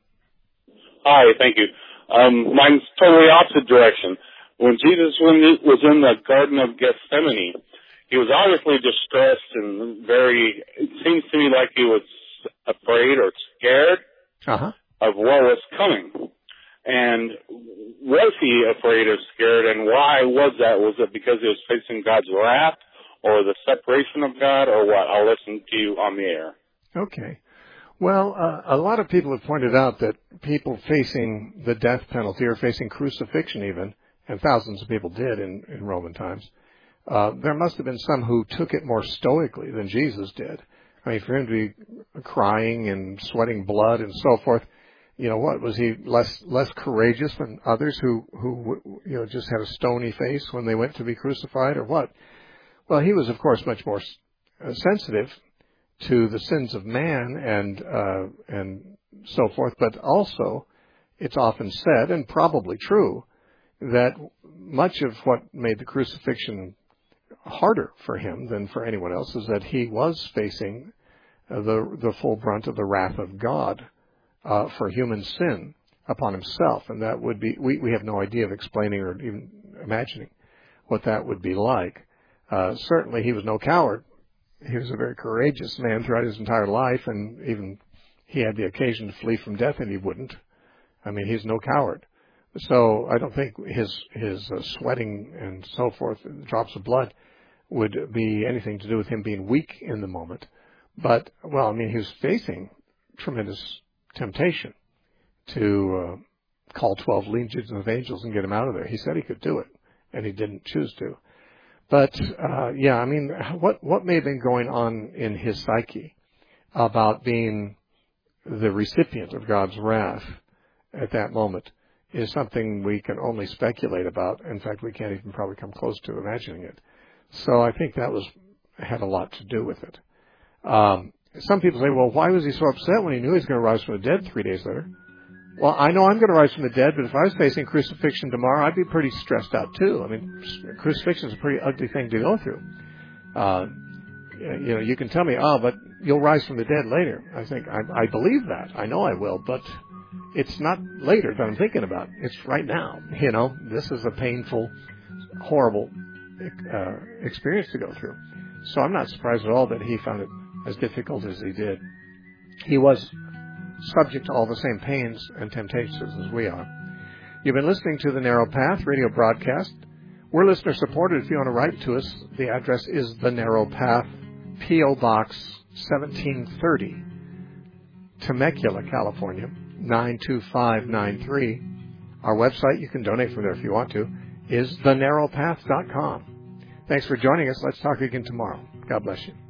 Hi. Thank you. Um, mine's totally opposite direction. When Jesus was in the Garden of Gethsemane, he was obviously distressed and very, it seems to me like he was afraid or scared uh-huh. of what was coming. And was he afraid or scared, and why was that? Was it because he was facing God's wrath or the separation of God, or what? I'll listen to you on the air. Okay. Well, uh, a lot of people have pointed out that people facing the death penalty or facing crucifixion even, and thousands of people did in, in Roman times, uh, there must have been some who took it more stoically than Jesus did. I mean, for him to be crying and sweating blood and so forth, you know, what, was he less less courageous than others who, who, you know, just had a stony face when they went to be crucified, or what? Well, he was, of course, much more uh, sensitive to the sins of man and uh, and so forth, but also it's often said, and probably true, that much of what made the crucifixion harder for him than for anyone else is that he was facing uh, the the full brunt of the wrath of God uh, for human sin upon himself, and that would be, we, we have no idea of explaining or even imagining what that would be like. Uh, certainly he was no coward. He was a very courageous man throughout his entire life, and even he had the occasion to flee from death, and he wouldn't. I mean, he's no coward. So I don't think his his uh, sweating and so forth, drops of blood, would be anything to do with him being weak in the moment. But, well, I mean, he was facing tremendous temptation to uh, call twelve legions of angels and get him out of there. He said he could do it, and he didn't choose to. But, uh, yeah, I mean, what, what may have been going on in his psyche about being the recipient of God's wrath at that moment is something we can only speculate about. In fact, we can't even probably come close to imagining it. So I think that was had a lot to do with it. Um, some people say, well, why was he so upset when he knew he was going to rise from the dead three days later? Well, I know I'm going to rise from the dead, but if I was facing crucifixion tomorrow, I'd be pretty stressed out too. I mean, crucifixion is a pretty ugly thing to go through. Uh, you know, you can tell me, oh, but you'll rise from the dead later. I think, I, I believe that. I know I will, but it's not later that I'm thinking about. It's right now. You know, this is a painful, horrible uh, experience to go through. So I'm not surprised at all that he found it as difficult as he did. He was subject to all the same pains and temptations as we are. You've been listening to the Narrow Path radio broadcast. We're listener supported. If you want to write to us, the address is The Narrow Path, P O Box seventeen thirty, Temecula, California, nine two five nine three. Our website, you can donate from there if you want to, is the narrow path dot com. Thanks for joining us. Let's talk again tomorrow. God bless you.